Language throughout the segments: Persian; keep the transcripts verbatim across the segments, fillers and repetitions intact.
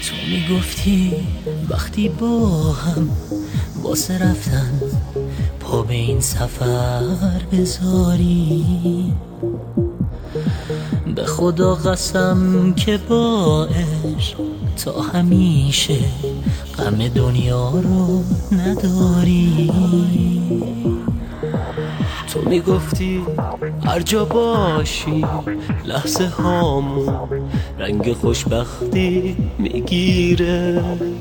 تو میگفتی وقتی با هم واسه رفتن پا به این سفر بذاری، به خدا قسم که با عشق تا همیشه غم دنیا رو نداری. تو میگفتی هر جا باشی لحظه هامون رنگ خوشبختی میگیره،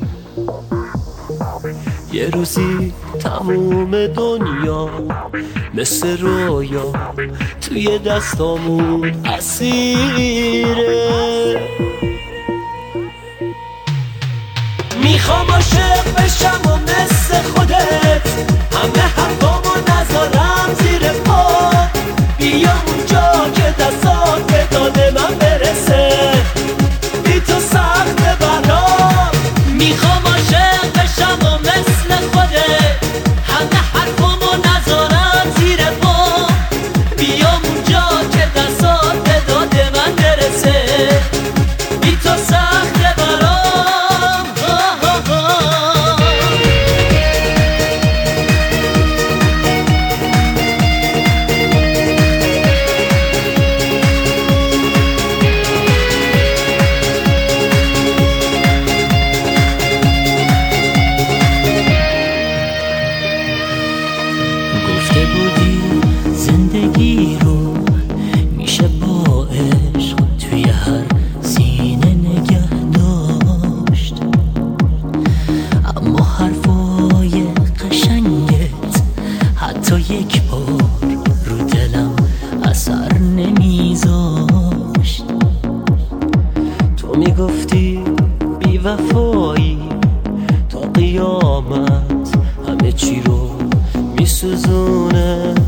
یه روزی تموم دنیا مثل رویا توی دستامون اسیره. میخوام عاشق بشم و مثل خودت همه حرفامو نذارم زیر پا، بیام اونجا که دستات به داد من برسه، بی تو سخت برام. میخوام عاشق بشم و مثل خودت همه حرفامو نذارم زیر پا، بیام اونجا که دستات به داد من برسه، بی تو سخت برام. گفته بودی زندگی رو میشه با عشق توی هر سینه نگه داشت، اما حرفای قشنگت حتی یک بار رو دلم اثر نمیذاشت. تو میگفتی بی وفایی تا قیامت همه چی رو میسوزونه،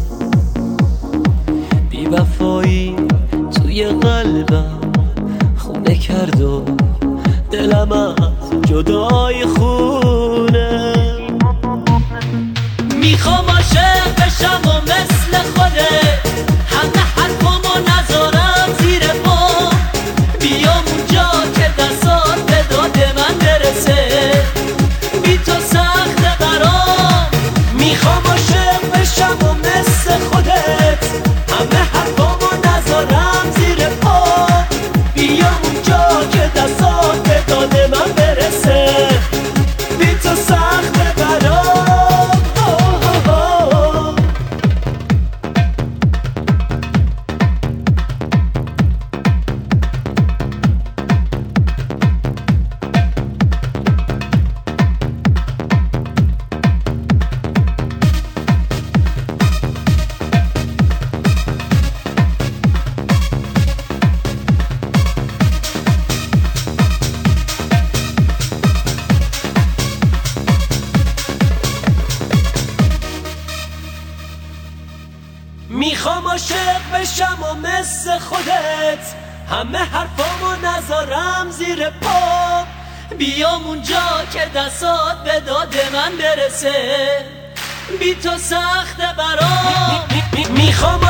بی وفایی توی قلبم خونه کرد و دلم از جدای خونه. میخوام عاشق بشم و مثل خودت همه حرفامو نذارم زیر پا، بیام اونجا که دستات به داد من برسه، بی تو سخت برام. میخوام عاشق بشم و مثل خودت همه حرفامو نذارم زیر پا، بیام اونجا که دستات به داد من برسه، بی تو سخت برام. میخوام عاشق بشم و مثل خودت همه حرفامو نذارم زیر پا، بیام اونجا که دستات به داد من برسه، بی تو سخت برام. میخوام